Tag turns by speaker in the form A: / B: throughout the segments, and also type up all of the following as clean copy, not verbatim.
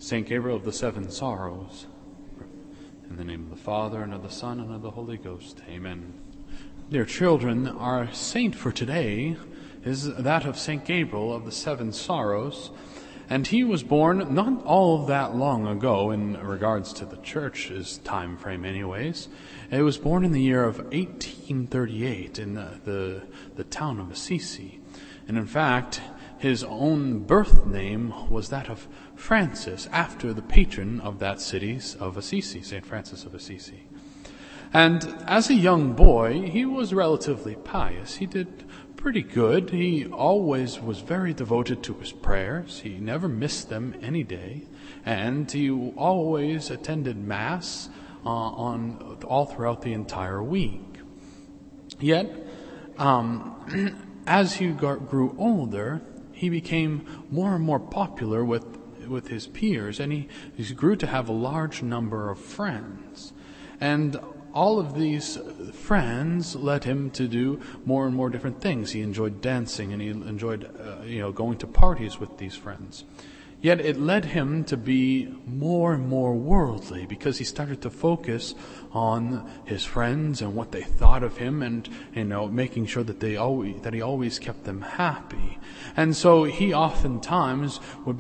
A: Saint Gabriel of the Seven Sorrows. In the name of the Father, and of the Son, and of the Holy Ghost. Amen. Dear children, our saint for today is that of Saint Gabriel of the Seven Sorrows. And he was born not all that long ago in regards to the church's time frame anyways. It was born in the year of 1838 in the town of Assisi. And in fact, his own birth name was that of Francis, after the patron of that city of Assisi, St. Francis of Assisi. And as a young boy, he was relatively pious. He did pretty good. He always was very devoted to his prayers. He never missed them any day. And he always attended Mass all throughout the entire week. Yet, as he grew older, he became more and more popular with his peers, and he grew to have a large number of friends. And all of these friends led him to do more and more different things. He enjoyed dancing, and he enjoyed going to parties with these friends. Yet it led him to be more and more worldly, because he started to focus on his friends and what they thought of him, and making sure that he always kept them happy. And so he oftentimes would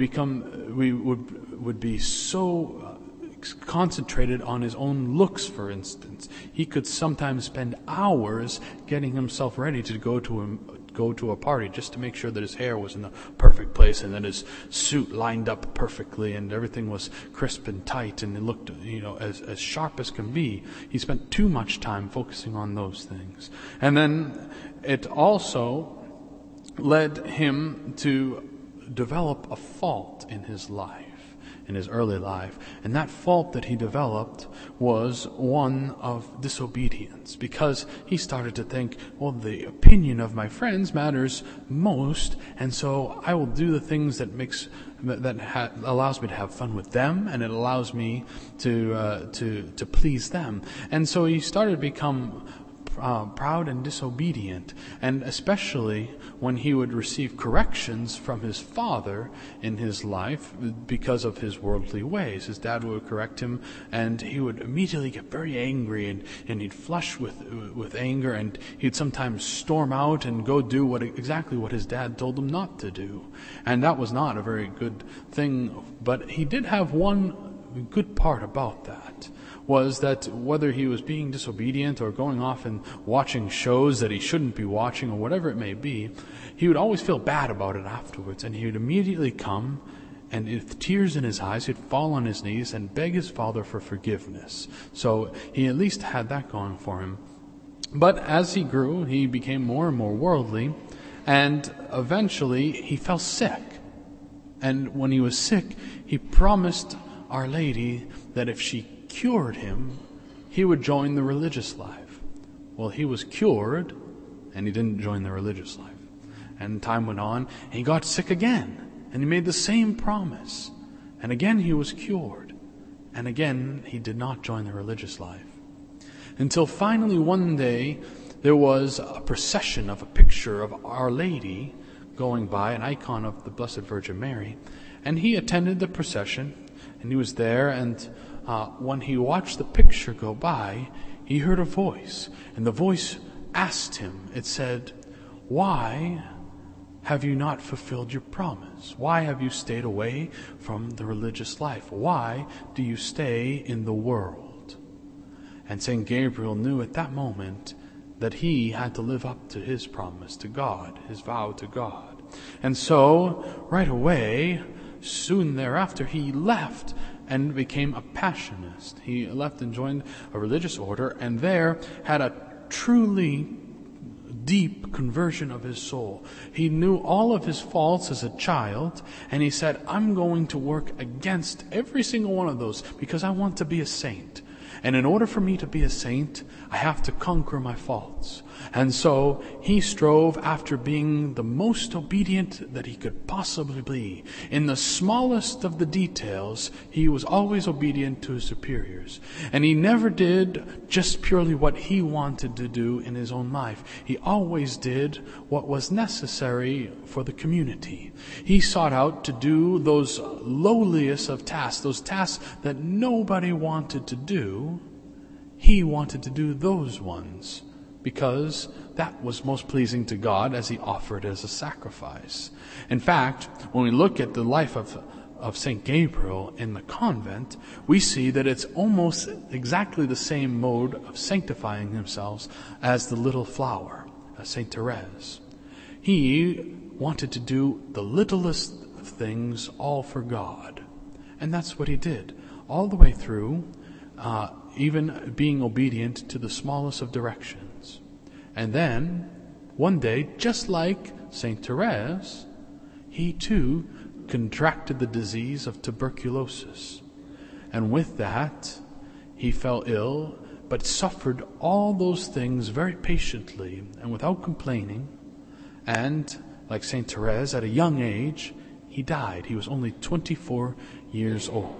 A: be so concentrated on his own looks, for instance. He could sometimes spend hours getting himself ready to go to a party, just to make sure that his hair was in the perfect place, and that his suit lined up perfectly, and everything was crisp and tight, and it looked as sharp as can be. He spent too much time focusing on those things. And then it also led him to develop a fault in his life, in his early life. And that fault that he developed was one of disobedience, because he started to think, well, the opinion of my friends matters most, and so I will do the things that allows me to have fun with them, and it allows me to please them. And so he started to become proud and disobedient, and especially when he would receive corrections from his father in his life because of his worldly ways. His dad would correct him, and he would immediately get very angry, and he'd flush with anger, and he'd sometimes storm out and go do exactly what his dad told him not to do. And that was not a very good thing, but he did have one good part about that, was that whether he was being disobedient or going off and watching shows that he shouldn't be watching, or whatever it may be, he would always feel bad about it afterwards, and he would immediately come, and with tears in his eyes, he'd fall on his knees and beg his father for forgiveness. So he at least had that going for him. But as he grew, he became more and more worldly, and eventually he fell sick. And when he was sick, he promised Our Lady that if she cured him, he would join the religious life. Well, he was cured, and he didn't join the religious life. And time went on, and he got sick again, and he made the same promise. And again he was cured, and again he did not join the religious life. Until finally one day, there was a procession of a picture of Our Lady going by, an icon of the Blessed Virgin Mary, and he attended the procession, and he was there, and when he watched the picture go by, he heard a voice, and the voice asked him, it said, "Why have you not fulfilled your promise? Why have you stayed away from the religious life? Why do you stay in the world?" And St. Gabriel knew at that moment that he had to live up to his promise to God, his vow to God. And so, right away, soon thereafter, he left and became a Passionist. He left and joined a religious order, and there had a truly deep conversion of his soul. He knew all of his faults as a child, and he said, I'm going to work against every single one of those because I want to be a saint. And in order for me to be a saint, I have to conquer my faults. And so he strove after being the most obedient that he could possibly be. In the smallest of the details, he was always obedient to his superiors. And he never did just purely what he wanted to do in his own life. He always did what was necessary for the community. He sought out to do those lowliest of tasks, those tasks that nobody wanted to do. He wanted to do those ones, because that was most pleasing to God as he offered as a sacrifice. In fact, when we look at the life of St. Gabriel in the convent, we see that it's almost exactly the same mode of sanctifying himself as the little flower, St. Therese. He wanted to do the littlest of things all for God. And that's what he did, all the way through, even being obedient to the smallest of directions. And then, one day, just like St. Therese, he too contracted the disease of tuberculosis. And with that, he fell ill, but suffered all those things very patiently and without complaining. And, like St. Therese, at a young age, he died. He was only 24 years old.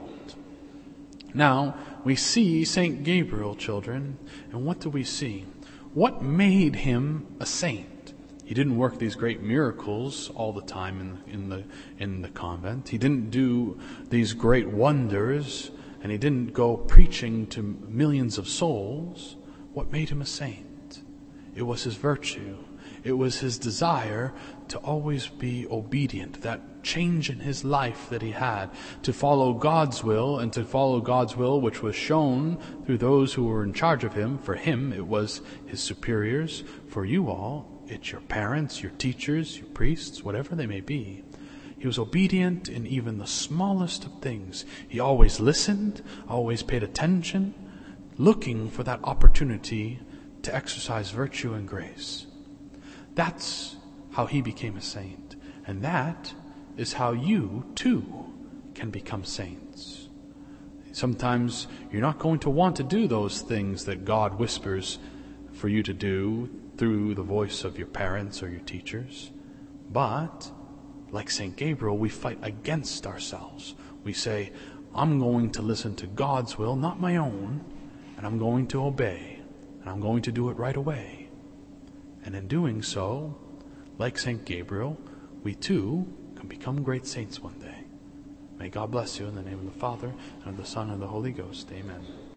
A: Now, we see St. Gabriel, children, and what do we see? What made him a saint? He didn't work these great miracles all the time in the convent. He didn't do these great wonders, and he didn't go preaching to millions of souls. What made him a saint? It was his virtue. It was his desire to always be obedient, that change in his life that he had, to follow God's will, and to follow God's will which was shown through those who were in charge of him. For him, it was his superiors. For you all, it's your parents, your teachers, your priests, whatever they may be. He was obedient in even the smallest of things. He always listened, always paid attention, looking for that opportunity to exercise virtue and grace. That's how he became a saint. And that is how you, too, can become saints. Sometimes you're not going to want to do those things that God whispers for you to do through the voice of your parents or your teachers. But, like St. Gabriel, we fight against ourselves. We say, I'm going to listen to God's will, not my own, and I'm going to obey, and I'm going to do it right away. And in doing so, like St. Gabriel, we too can become great saints one day. May God bless you in the name of the Father, and of the Son, and of the Holy Ghost. Amen.